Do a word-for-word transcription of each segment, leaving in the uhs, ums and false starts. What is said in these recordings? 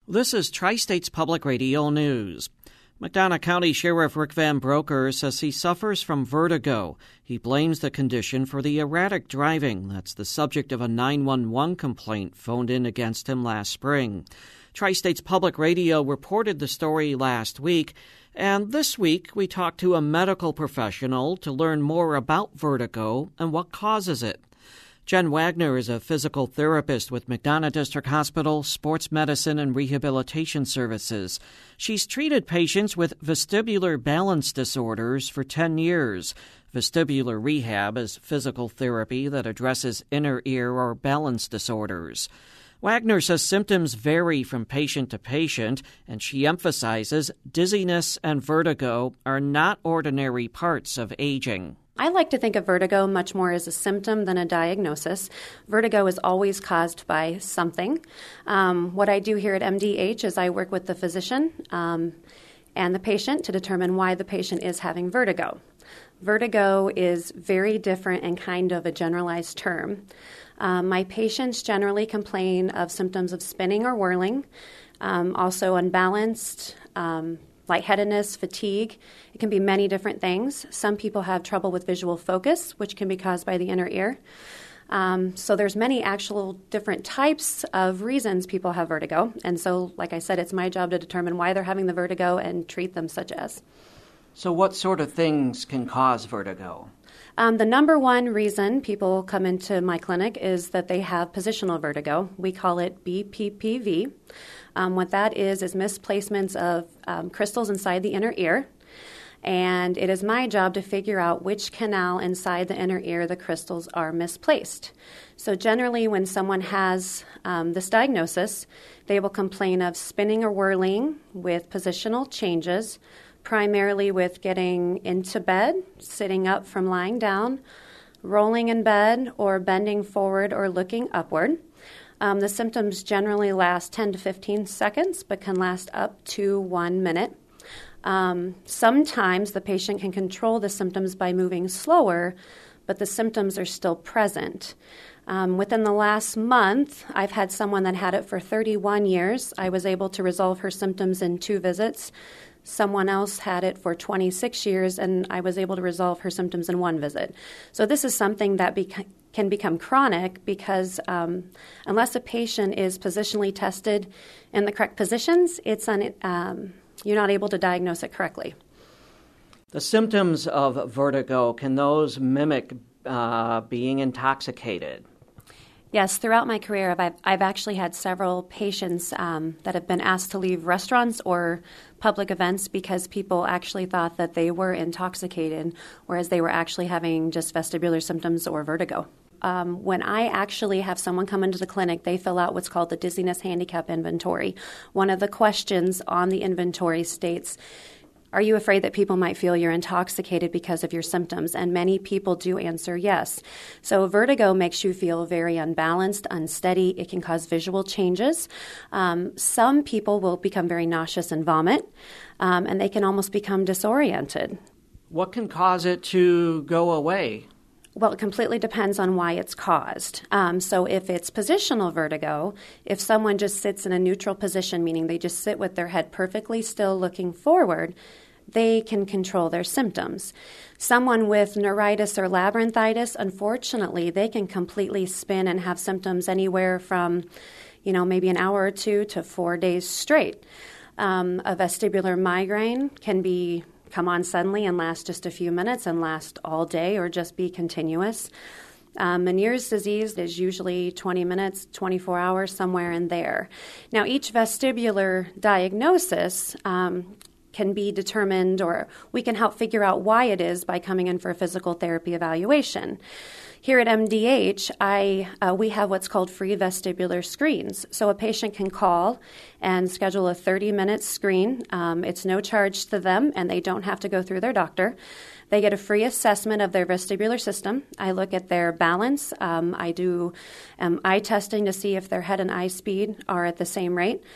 This is Tri-States Public Radio News. McDonough County Sheriff Rick Van Broecker says he suffers from vertigo. He blames the condition for the erratic driving that's the subject of a nine one one complaint phoned in against him last spring. Tri-States Public Radio reported the story last week, and this week we talked to a medical professional to learn more about vertigo and what causes it. Jen Wagner is a physical therapist with McDonough District Hospital Sports Medicine and Rehabilitation Services. She's treated patients with vestibular balance disorders for ten years. Vestibular rehab is physical therapy that addresses inner ear or balance disorders. Wagner says symptoms vary from patient to patient, and she emphasizes dizziness and vertigo are not ordinary parts of aging. I like to think of vertigo much more as a symptom than a diagnosis. Vertigo is always caused by something. Um, what I do here at M D H is I work with the physician um, and the patient to determine why the patient is having vertigo. Vertigo is very different and kind of a generalized term. Um, my patients generally complain of symptoms of spinning or whirling, um, also unbalanced, um, lightheadedness, fatigue. It can be many different things. Some people have trouble with visual focus, which can be caused by the inner ear. Um, so there's many actual different types of reasons people have vertigo. And so, like I said, it's my job to determine why they're having the vertigo and treat them such as. So what sort of things can cause vertigo? Um, the number one reason people come into my clinic is that they have positional vertigo. We call it B P P V. Um, what that is is misplacements of um, crystals inside the inner ear. And it is my job to figure out which canal inside the inner ear the crystals are misplaced. So generally when someone has um, this diagnosis, they will complain of spinning or whirling with positional changes, primarily with getting into bed, sitting up from lying down, rolling in bed, or bending forward or looking upward. Um, the symptoms generally last ten to fifteen seconds, but can last up to one minute. Um, sometimes the patient can control the symptoms by moving slower, but the symptoms are still present. Um, within the last month, I've had someone that had it for thirty-one years. I was able to resolve her symptoms in two visits. Someone else had it for twenty-six years, and I was able to resolve her symptoms in one visit. So this is something that beca- can become chronic because um, unless a patient is positionally tested in the correct positions, it's un- um, you're not able to diagnose it correctly. The symptoms of vertigo, can those mimic uh, being intoxicated? Yes, throughout my career, I've, I've actually had several patients um, that have been asked to leave restaurants or public events because people actually thought that they were intoxicated, whereas they were actually having just vestibular symptoms or vertigo. Um, when I actually have someone come into the clinic, they fill out what's called the Dizziness Handicap Inventory. One of the questions on the inventory states, are you afraid that people might feel you're intoxicated because of your symptoms? And many people do answer yes. So vertigo makes you feel very unbalanced, unsteady. It can cause visual changes. Um, some people will become very nauseous and vomit, um, and they can almost become disoriented. What can cause it to go away? Well, it completely depends on why it's caused. Um, so if it's positional vertigo, if someone just sits in a neutral position, meaning they just sit with their head perfectly still looking forward, they can control their symptoms. Someone with neuritis or labyrinthitis, unfortunately, they can completely spin and have symptoms anywhere from, you know, maybe an hour or two to four days straight. Um, a vestibular migraine can be come on suddenly and last just a few minutes and last all day or just be continuous. Um, Meniere's disease is usually twenty minutes, twenty-four hours, somewhere in there. Now, each vestibular diagnosis um, can be determined, or we can help figure out why it is by coming in for a physical therapy evaluation. Here at M D H, I, uh, we have what's called free vestibular screens. So a patient can call and schedule a thirty-minute screen. Um, it's no charge to them, and they don't have to go through their doctor. They get a free assessment of their vestibular system. I look at their balance. Um, I do um, eye testing to see if their head and eye speed are at the same rate.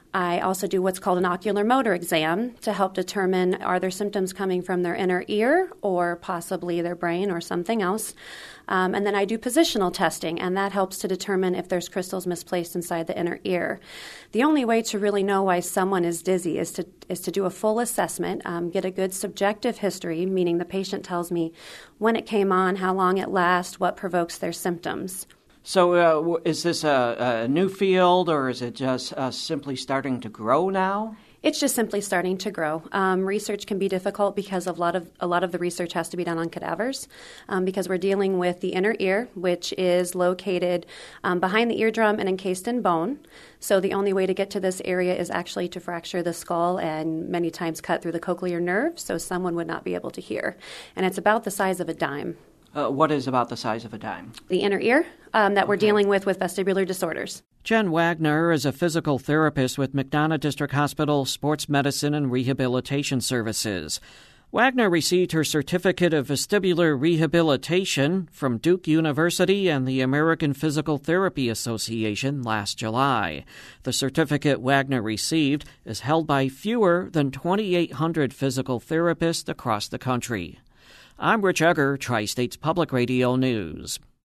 I also do what's called an ocular motor exam to help determine are there symptoms coming from their inner ear or possibly their brain or something else. Um, and then I do positional testing, and that helps to determine if there's crystals misplaced inside the inner ear. The only way to really know why someone is dizzy is to is to do a full assessment, um, get a good subjective history, meaning the patient tells me when it came on, how long it lasts, what provokes their symptoms. So uh, is this a, a new field, or is it just uh, simply starting to grow now? It's just simply starting to grow. Um, research can be difficult because of a lot of a lot of the research has to be done on cadavers, um, because we're dealing with the inner ear, which is located um, behind the eardrum and encased in bone. So the only way to get to this area is actually to fracture the skull and many times cut through the cochlear nerve, so someone would not be able to hear. And it's about the size of a dime. Uh, what is about the size of a dime? The inner ear um, that okay. we're dealing with with vestibular disorders. Jen Wagner is a physical therapist with McDonough District Hospital Sports Medicine and Rehabilitation Services. Wagner received her Certificate of Vestibular Rehabilitation from Duke University and the American Physical Therapy Association last July. The certificate Wagner received is held by fewer than twenty-eight hundred physical therapists across the country. I'm Rich Egger, Tri-States Public Radio News.